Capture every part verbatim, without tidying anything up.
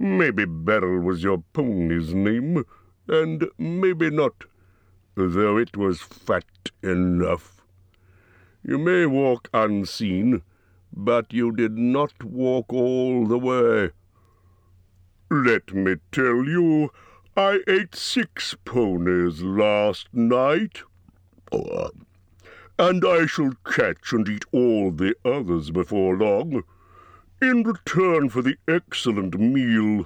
Maybe Beryl was your pony's name, and maybe not, though it was fat enough. You may walk unseen, but you did not walk all the way. Let me tell you, I ate six ponies last night, and I shall catch and eat all the others before long. In return for the excellent meal,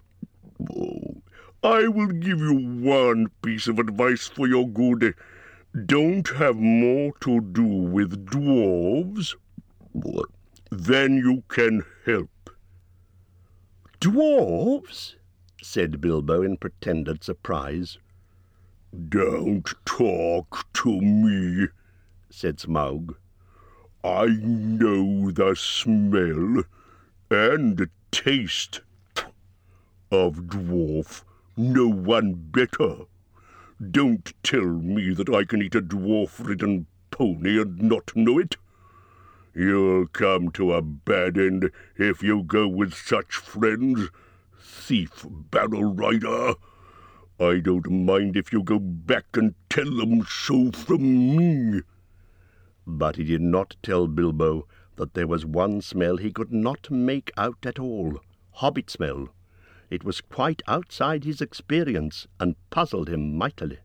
I will give you one piece of advice for your good. Don't have more to do with dwarves than you can help. Dwarves? Said Bilbo in pretended surprise. Don't talk to me, said Smaug. I know the smell and taste of dwarf. No one better. Don't tell me that I can eat a dwarf-ridden pony and not know it. You'll come to a bad end if you go with such friends, thief barrel rider. I don't mind if you go back and tell them so from me. But he did not tell Bilbo that there was one smell he could not make out at all, hobbit smell. It was quite outside his experience and puzzled him mightily.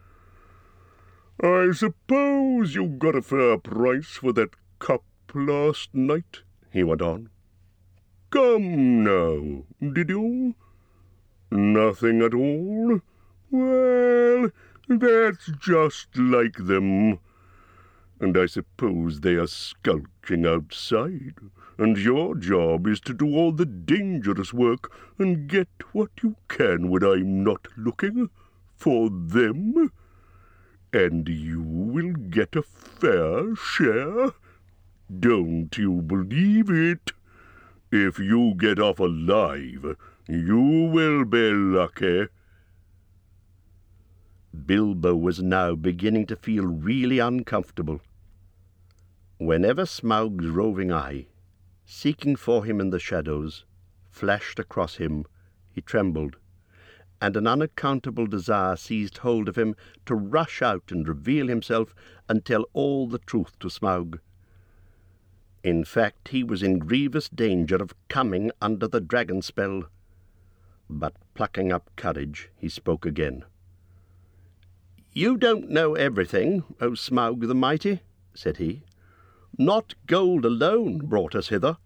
I suppose you got a fair price for that cup last night, he went on. Come now, did you? Nothing at all? Well, that's just like them. And I suppose they are skulking outside, and your job is to do all the dangerous work and get what you can when I'm not looking for them. And you will get a fair share. Don't you believe it? If you get off alive, you will be lucky. Bilbo was now beginning to feel really uncomfortable. Whenever Smaug's roving eye, seeking for him in the shadows, flashed across him, he trembled, and an unaccountable desire seized hold of him to rush out and reveal himself and tell all the truth to Smaug. In fact, he was in grievous danger of coming under the dragon spell. But plucking up courage, he spoke again. "You don't know everything, O Smaug the Mighty," said he. "Not gold alone brought us hither,